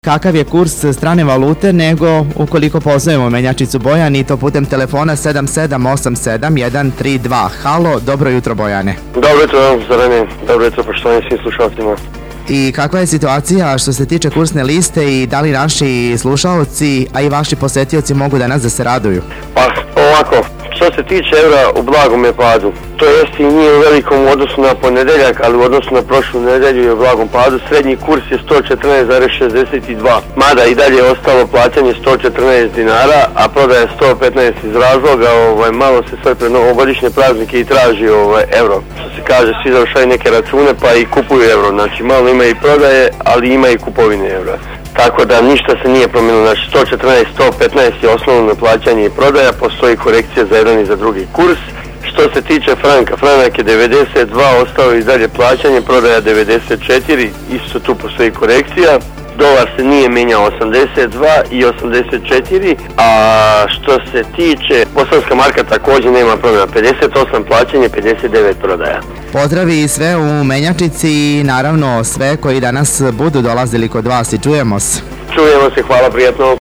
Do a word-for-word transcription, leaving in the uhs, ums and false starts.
Kakav je kurs strane valute nego ukoliko pozovemo menjačicu Bojan i to putem telefona sedam sedam osam sedam jedan tri dva. Halo, dobro jutro Bojane. Dobro jutro, Zorane. Dobro jutro, poštovani svim slušalcima. I kakva je situacija što se tiče kursne liste i da li naši slušalci, a i vaši posetioci mogu danas da se raduju? Pa ovako, što se tiče eura u blagom je padu. To jest i nije u velikom odnosu na ponedeljak, ali u odnosu na prošlu nedelju je u blagom padu. Srednji kurs je sto četrnaest zarez šezdeset dva, mada i dalje je ostalo plaćanje sto četrnaest dinara, a prodaja sto petnaest iz razloga, ovaj, malo se sve pred novogodišnje praznike i traži ovaj, euro. Što se kaže, svi završaju neke račune pa i kupuju euro, znači malo ima i prodaje, ali ima i kupovine eura. Tako da ništa se nije promijenilo, znači sto četrnaest sto petnaest je osnovno plaćanje i prodaja, postoji korekcija za jedan i za drugi kurs. Što se tiče franka, franak je devedeset dva, ostao i dalje plaćanje, prodaja devedeset četiri, isto tu postoji korekcija. Dolar se nije mijenjao osamdeset dva i osamdeset četiri, a što se tiče bosanska marka također nema promjena, pedeset osam plaćanje, pedeset devet prodaja. Pozdravi sve u menjačici i naravno sve koji danas budu dolazili kod vas i čujemo se. Čujemo se, hvala, prijatno.